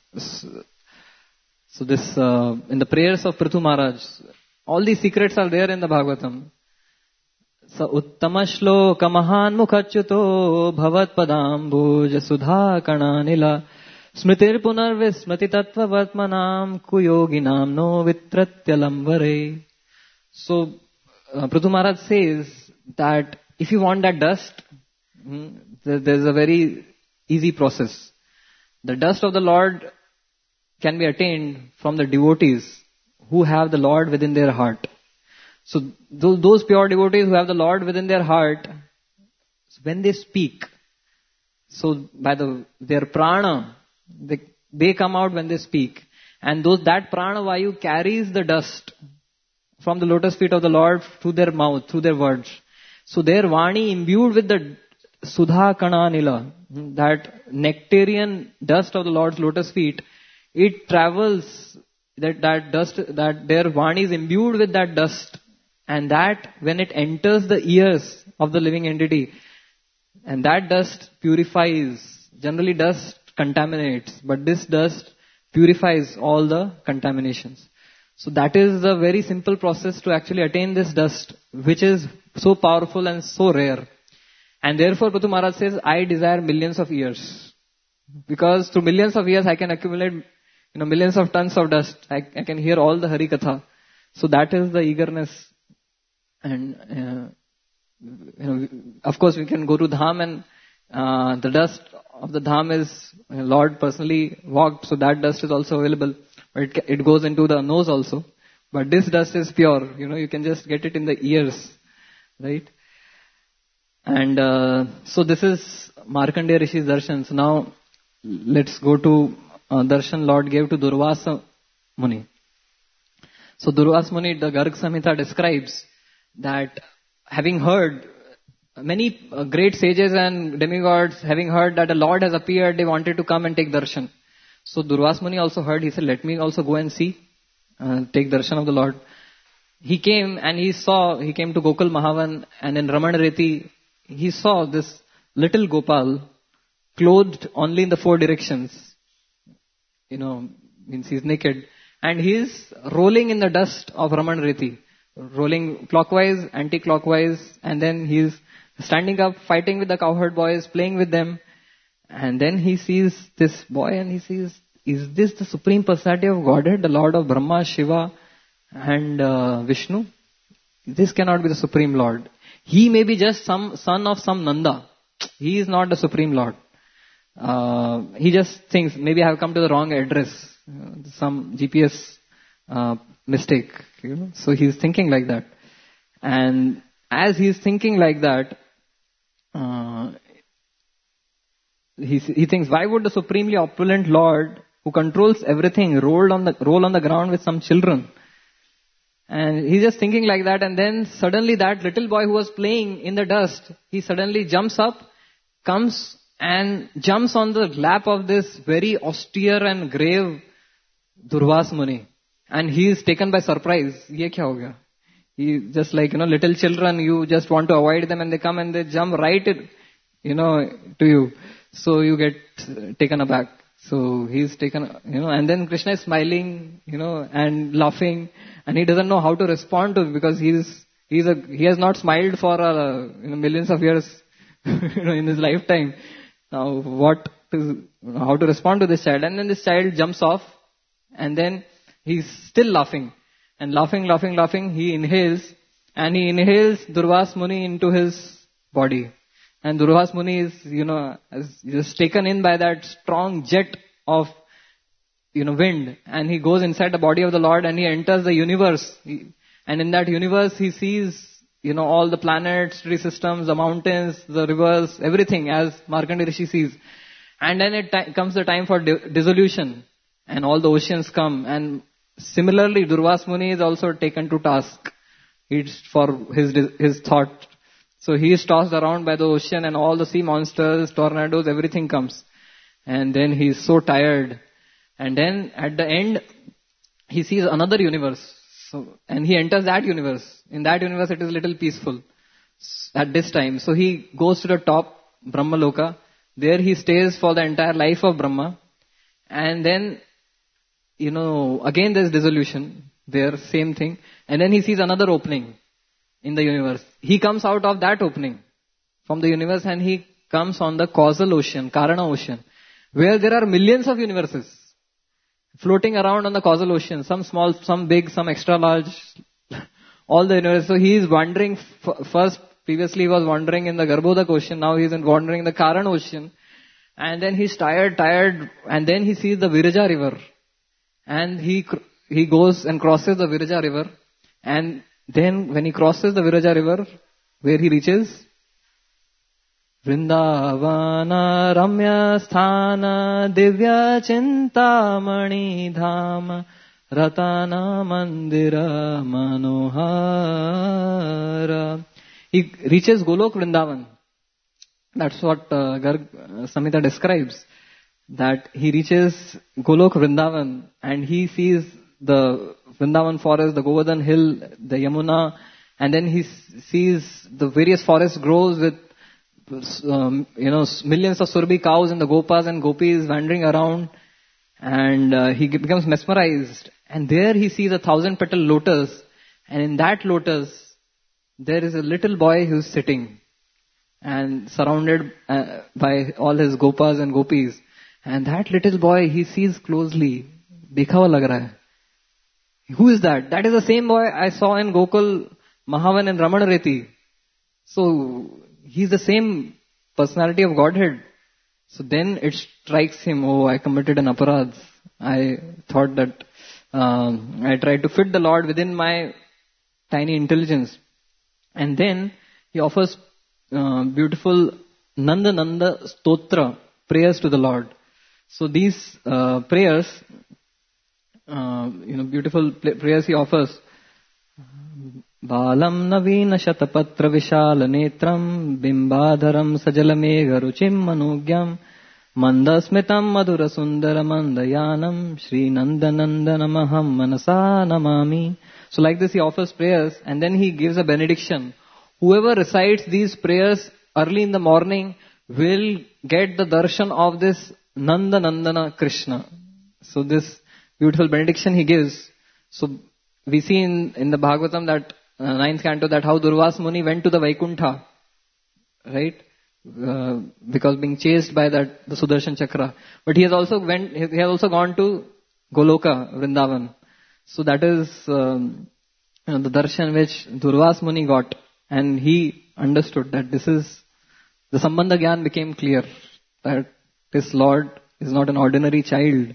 Speaker 2: So this, uh, in the prayers of Prithu Maharaj, all these secrets are there in the Bhagavatam. Sa uttama shloka mahan mukhachuto bhavat padambuja sudha kananila Smritir punarvis smriti tattva vartmanam kuyoginam no vitratyalam vare. So, uh, Prithu Maharaj says that if you want that dust, hmm, there, there is a very easy process. The dust of the Lord can be attained from the devotees who have the Lord within their heart. So those, those pure devotees who have the Lord within their heart, when they speak, so by the their prana, they, they come out when they speak. And those that prana vayu carries the dust from the lotus feet of the Lord through their mouth, through their words. So their vani imbued with the Sudha Kananila, that nectarian dust of the Lord's lotus feet, it travels, that, that dust, that their vani is imbued with that dust, and that when it enters the ears of the living entity, and that dust purifies. Generally dust contaminates, but this dust purifies all the contaminations. So that is a very simple process to actually attain this dust, which is so powerful and so rare. And therefore Prithu Maharaj says, I desire millions of years. Because through millions of years I can accumulate, you know, millions of tons of dust. I, I can hear all the Hari Katha. So that is the eagerness. And, uh, you know, of course we can go to Dham, and uh, the dust of the Dham is, uh, Lord personally walked, so that dust is also available. But it, it goes into the nose also. But this dust is pure. You know, you can just get it in the ears. Right? And uh, so this is Markandeya Rishi's darshan. So now let's go to uh, darshan Lord gave to Durvasa Muni. So Durvasa Muni, the Garg Samhita describes that having heard many uh, great sages and demigods, having heard that the Lord has appeared, they wanted to come and take darshan. So Durvasa Muni also heard, he said, let me also go and see, uh, take darshan of the Lord. He came and he saw, he came to Gokul Mahavan, and in Ramanreti, he saw this little Gopal clothed only in the four directions. You know, means he's naked. And he's rolling in the dust of Ramanreti. Rolling clockwise, anti-clockwise. And then he's standing up, fighting with the cowherd boys, playing with them. And then he sees this boy and he sees, is this the Supreme Personality of Godhead, the Lord of Brahma, Shiva and uh, Vishnu? This cannot be the Supreme Lord. He may be just some son of some Nanda. He is not the Supreme Lord. Uh, he just thinks, maybe I have come to the wrong address. Uh, some G P S uh, mistake. You know? So he's thinking like that. And as he's thinking like that, uh, he, he thinks, why would the supremely opulent Lord, who controls everything, roll on the, roll on the ground with some children? And he's just thinking like that, and then suddenly that little boy who was playing in the dust, he suddenly jumps up, comes and jumps on the lap of this very austere and grave Durvasa Muni. And he is taken by surprise. Ye kya ho gaya? He just like, you know, little children, you just want to avoid them and they come and they jump right, you know, to you. So you get taken aback. So he's taken, you know, and then Krishna is smiling, you know, and laughing, and he doesn't know how to respond to it because he's, he's a, he has not smiled for uh, you know, millions of years, you know, in his lifetime. Now what to, how to respond to this child? And then this child jumps off, and then he's still laughing, and laughing, laughing, laughing, he inhales, and he inhales Durvasa Muni into his body. And Durvasa Muni is, you know, is taken in by that strong jet of, you know, wind. And he goes inside the body of the Lord and he enters the universe. He, and in that universe he sees, you know, all the planets, tree systems, the mountains, the rivers, everything as Markandeya Rishi sees. And then it t- comes the time for di- dissolution. And all the oceans come. And similarly, Durvasa Muni is also taken to task. It's for his his thought. So he is tossed around by the ocean and all the sea monsters, tornadoes, everything comes. And then he is so tired. And then at the end, he sees another universe. So, and he enters that universe. In that universe, it is a little peaceful at this time. So he goes to the top, Brahma Loka. There he stays for the entire life of Brahma. And then, you know, again there's dissolution. There, same thing. And then he sees another opening in the universe. He comes out of that opening from the universe and he comes on the causal ocean, Karana ocean. where there are millions of universes floating around on the causal ocean, some small, some big, some extra large, all the universe. So he is wandering f- first, previously he was wandering in the Garbhodak ocean, now he is wandering in the Karan ocean. And then he's tired, tired, and then he sees the Viraja river. And he he goes and crosses the Viraja river. And then when he crosses the Viraja river, where he reaches? Vrindavana Ramya Sthana Divya Chintamani Dhama Ratana Mandira Manohara. He reaches Golok Vrindavan. That's what uh, Garg uh, Samhita describes. That he reaches Golok Vrindavan and he sees the Vrindavan forest, the Govardhan hill, the Yamuna, and then he sees the various forests grows with um, you know millions of Surabhi cows and the Gopas and Gopis wandering around, and uh, he becomes mesmerized. And there he sees a thousand petal lotus, and in that lotus there is a little boy who's sitting and surrounded uh, by all his Gopas and Gopis. And that little boy he sees closely. Dekha hua lag raha hai. Who is that? That is the same boy I saw in Gokul, Mahavan and Ramanareti. So he's the same personality of Godhead. So then it strikes him, oh, I committed an aparadh. I thought that um, I tried to fit the Lord within my tiny intelligence. And then he offers uh, beautiful Nanda Nanda Stotra, prayers to the Lord. So these uh, prayers, uh, you know, beautiful prayers he offers. Balam Navina Shatapatra Vishala Netram Bimbadharam Sajalamega Ruchim Manugyam Mandasmitam Madhura Sundara Mandayanam Shri Nandanandanamaham Manasa Namami. So like this he offers prayers and then he gives a benediction. Whoever recites these prayers early in the morning will get the darshan of this Nanda Nandana Krishna. So this beautiful benediction he gives. So we see in, in the Bhagavatam that uh, ninth canto that how Durvas Muni went to the Vaikuntha, right? Uh, because being chased by that the Sudarshan Chakra. But he has also went. He has also gone to Goloka Vrindavan. So that is um, you know, the darshan which Durvas Muni got, and he understood that this is the Sambandha Gyan became clear that this Lord is not an ordinary child.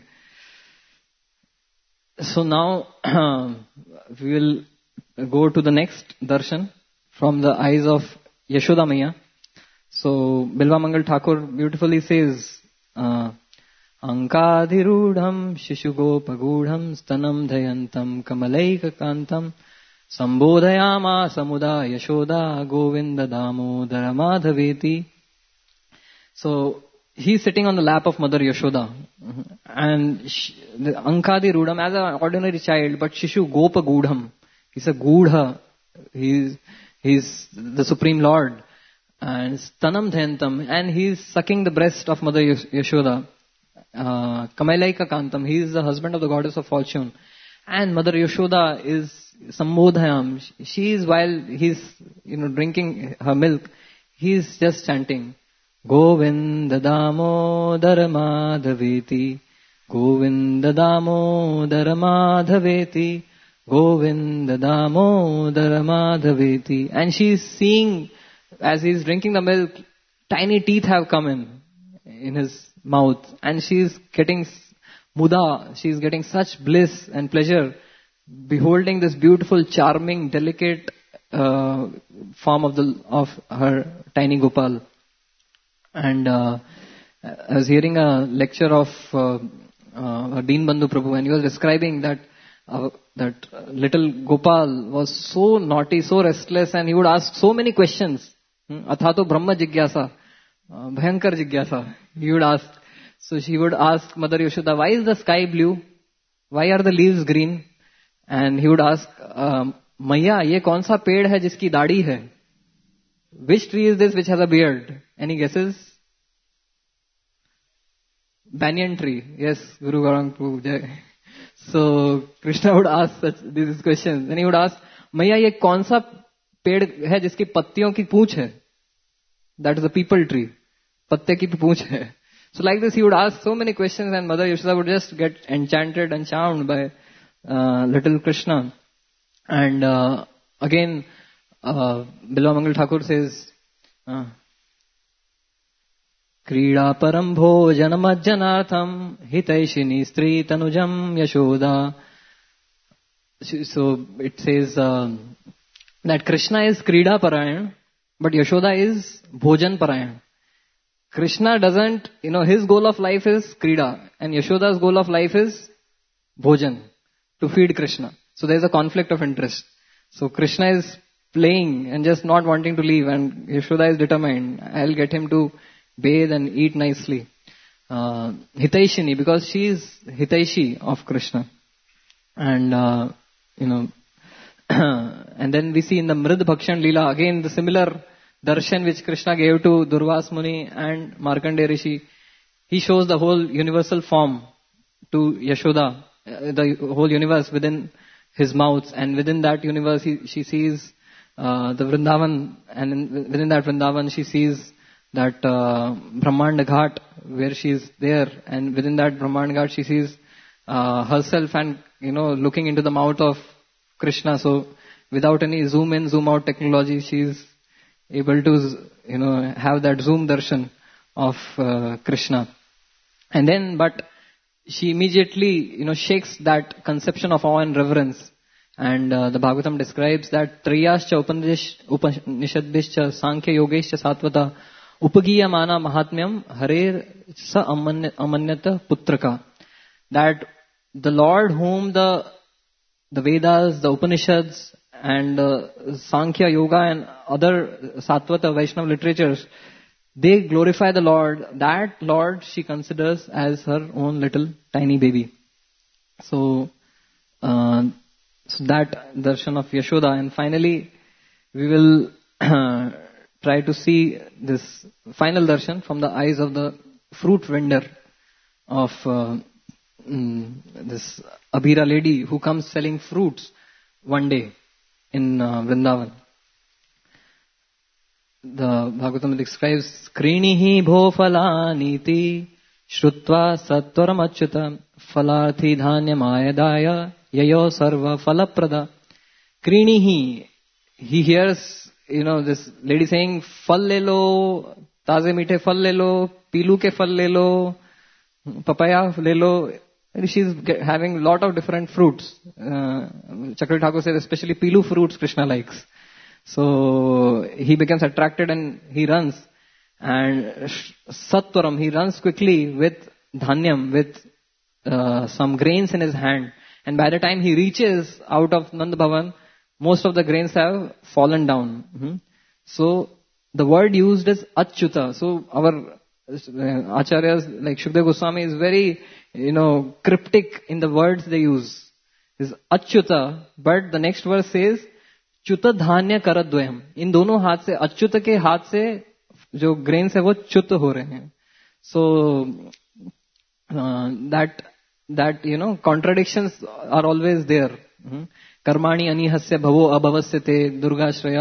Speaker 2: So now we will go to the next darshan from the eyes of Yashoda Maya. So Bilva Mangal Thakur beautifully says, uh, Ankadhirudham Shishugopagudham Stanam Dhayantam Kamalaika Kantam Sambodhayama Samuda Yashoda Govinda Damodara Madhaveti. So he's sitting on the lap of Mother Yashoda. And she, the Ankadi Rudham as an ordinary child, but Shishu Gopa Gudham. He's a Gudha. He's, he's the Supreme Lord. And Stanam Dhayantam. And he's sucking the breast of Mother Yashoda. Uh, Kamalaika Kantam. He is the husband of the goddess of fortune. And Mother Yashoda is Sambodhayam. She is, while he's, you know, drinking her milk, he's just chanting, Govinda Damodara Madhaveti, Govinda Damodara Madhaveti, Govinda Damodara Madhaveti. And she's seeing, as he's drinking the milk, tiny teeth have come in, in his mouth. And she's getting muda, she's getting such bliss and pleasure, beholding this beautiful, charming, delicate uh, form of the of her tiny Gopal. And uh, I was hearing a lecture of uh, uh, Deen Bandhu Prabhu, and he was describing that uh, that little Gopal was so naughty, so restless, and he would ask so many questions. Athato Brahma Jigyasa, uh, Bhayankar Jigyasa, he would ask. So she would ask Mother Yashoda, why is the sky blue? Why are the leaves green? And he would ask, Maya, ye kaun sa ped hai jiski daadi hai? Which tree is this which has a beard? Any guesses? Banyan tree. Yes, Guru Gaurang Prabhu Jai. So Krishna would ask such these questions. Then he would ask, Maya, ye kaun sa ped hai jiski pattiyon ki poonch hai? That is a peepal tree. Patte ki poonch hai. So like this, he would ask so many questions, and Mother Yashoda would just get enchanted and charmed by uh, little Krishna. And uh, again, uh, Bilwa Mangal Thakur says, uh, Krida param bhojanam ajjanartham hitaishini stri tanujam yashoda. So it says um, that Krishna is Krida Parayan, but Yashoda is Bhojan Parayan. Krishna doesn't, you know, his goal of life is Krida, and Yashoda's goal of life is Bhojan, to feed Krishna. So there is a conflict of interest. So Krishna is playing and just not wanting to leave, and Yashoda is determined, I'll get him to bathe and eat nicely. Uh, Hitaishini, because she is Hitaishi of Krishna. And, uh, you know, and then we see in the Mrid Bhakshan Leela, again the similar darshan which Krishna gave to Durvas Muni and Markandeya Rishi. He shows the whole universal form to Yashoda, uh, the whole universe within his mouth, and within that universe he, she sees uh, the Vrindavan, and in, within that Vrindavan she sees that uh, Brahmanda Ghat where she is there, and within that Brahmanda Ghat she sees uh, herself and, you know, looking into the mouth of Krishna. So without any zoom in, zoom out technology, she is able to, you know, have that zoom darshan of uh, Krishna. And then, but she immediately, you know, shakes that conception of awe and reverence. And uh, the Bhagavatam describes that Triyascha Upanishadbhischa Sankhya Yogeshcha Satvata Upagiyamana Mahatmyam Harer Sa Amanyata Putraka. That the Lord whom the the Vedas, the Upanishads, and uh, Sankhya, Yoga, and other Satvata Vaishnava literatures, they glorify the Lord. That Lord she considers as her own little tiny baby. So, uh, so that darshan of Yashoda. And finally, we will uh, try to see this final darshan from the eyes of the fruit vendor of uh, mm, this Abhira lady who comes selling fruits one day in uh, Vrindavan. The Bhagavatam describes Krinihi bho falaniti shrutva sattvaram achyuta falarthi dhanyam ayadaya yayo sarva falaprada. Krinihi, he hears, you know, this lady saying, Fal le lo, taze meethe fal le lo, pilu ke fal le lo, papaya le lo. She's having a lot of different fruits. Uh, Chakra Thakur says especially pilu fruits Krishna likes. So he becomes attracted and he runs. And Sattvaram, he runs quickly with dhanyam, with uh, some grains in his hand. And by the time he reaches out of Nand Bhavan, most of the grains have fallen down. Mm-hmm. So the word used is achyuta. So our uh, acharyas like Shukdev Goswami is very, you know, cryptic in the words they use. Is achyuta, but the next verse says च्युत धान्य करद्वयम. इन दोनों हाथ से, अच्युत के हाथ से जो grains है वो च्युत हो रहे हैं. So that that you know contradictions are always there. कर्माणि अनिहस्य भवो अभवस्य ते दुर्गाश्रय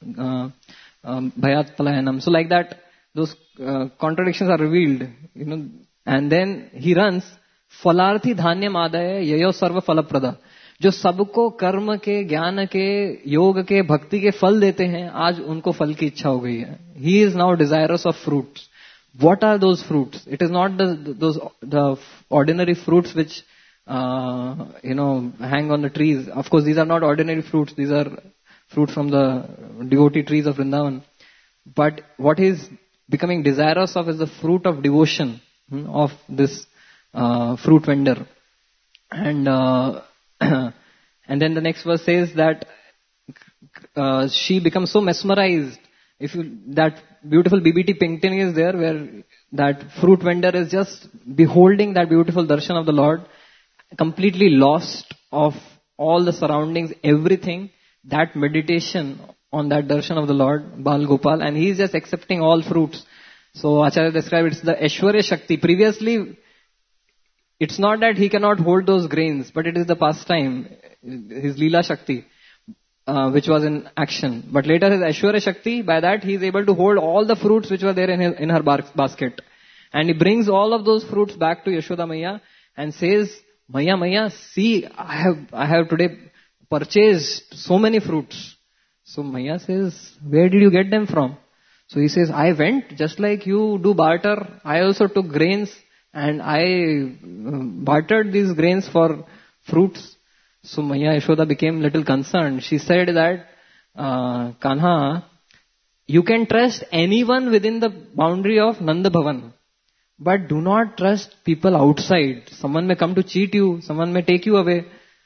Speaker 2: भयात पलायनम. So like that those contradictions are revealed, you know. And then he runs फलार्थी धान्यम आदाय ययो सर्व फलप्रदा. जो सबको कर्म के, ज्ञान के, योग के, भक्ति के फल देते हैं, आज उनको फल की इच्छा हो गई है. He is now desirous of fruits. What are those fruits? It is not those the ordinary fruits which you know hang on the trees. Of course these are not ordinary fruits, these are fruit from the devotee trees of Vrindavan. But what he is becoming desirous of is the fruit of devotion hmm, of this uh, fruit vendor. And uh, and then the next verse says that uh, she becomes so mesmerized. If you, that beautiful B B T painting is there where that fruit vendor is just beholding that beautiful darshan of the Lord, completely lost of all the surroundings, everything, that meditation on that darshan of the Lord, Bal Gopal, and he is just accepting all fruits. So Acharya described it's the Aishwarya Shakti. Previously, it's not that he cannot hold those grains, but it is the pastime, his Leela Shakti, uh, which was in action. But later his Aishwarya Shakti, by that he is able to hold all the fruits which were there in, his, in her bar- basket. And he brings all of those fruits back to Yashoda Maiya and says, Maiya, Maiya, see, I have, I have today purchased so many fruits. So Maiya says, where did you get them from? So he says, I went just like you do barter. I also took grains and I bartered these grains for fruits. So Maiya Yashoda became little concerned. She said that, uh, Kanha, you can trust anyone within the boundary of Nanda Bhavan, but do not trust people outside. Someone may come to cheat you, someone may take you away.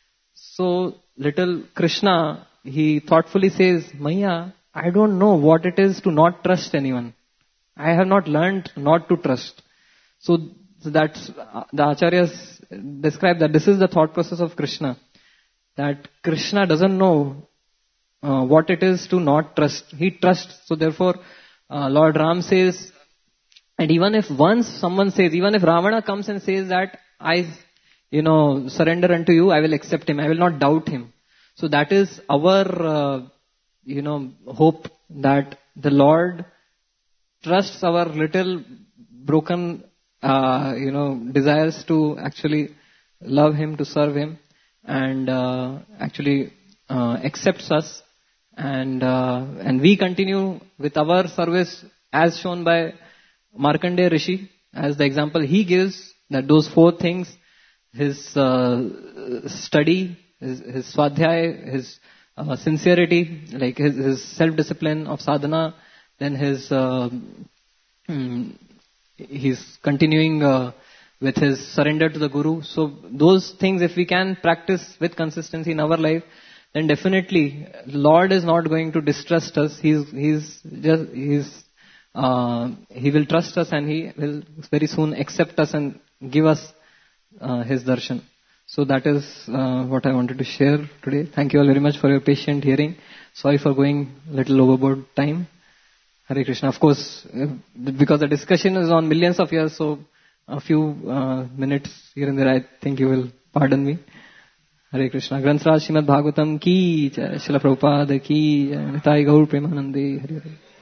Speaker 2: So little Krishna, he thoughtfully says, Maiya, I don't know what it is to not trust anyone. I have not learned not to trust. So that's, the Acharyas describe that this is the thought process of Krishna. That Krishna doesn't know uh, what it is to not trust. He trusts. So therefore, uh, Lord Ram says, and even if once someone says, even if Ravana comes and says that I, you know, surrender unto you, I will accept him. I will not doubt him. So that is our, uh, you know, hope that the Lord trusts our little broken, uh, you know, desires to actually love him, to serve him, and uh, actually uh, accepts us. And uh, and we continue with our service as shown by Markandeya Rishi, as the example he gives, that those four things, his uh, study, his, his swadhyay, his uh, sincerity, like his, his self-discipline of sadhana, then his, uh, mm, he's continuing uh, with his surrender to the Guru. So those things, if we can practice with consistency in our life, then definitely Lord is not going to distrust us. He's, he's just, he's, Uh, he will trust us and he will very soon accept us and give us uh, his darshan. So that is uh, what I wanted to share today. Thank you all very much for your patient hearing. Sorry for going little overboard time. Hare Krishna. Of course, uh, because the discussion is on millions of years, so a few uh, minutes here and there, I think you will pardon me. Hare Krishna. Granth Raj Srimad Bhagavatam ki, Srila Prabhupada ki, Nitai Gaur Premanande. Hare Hare.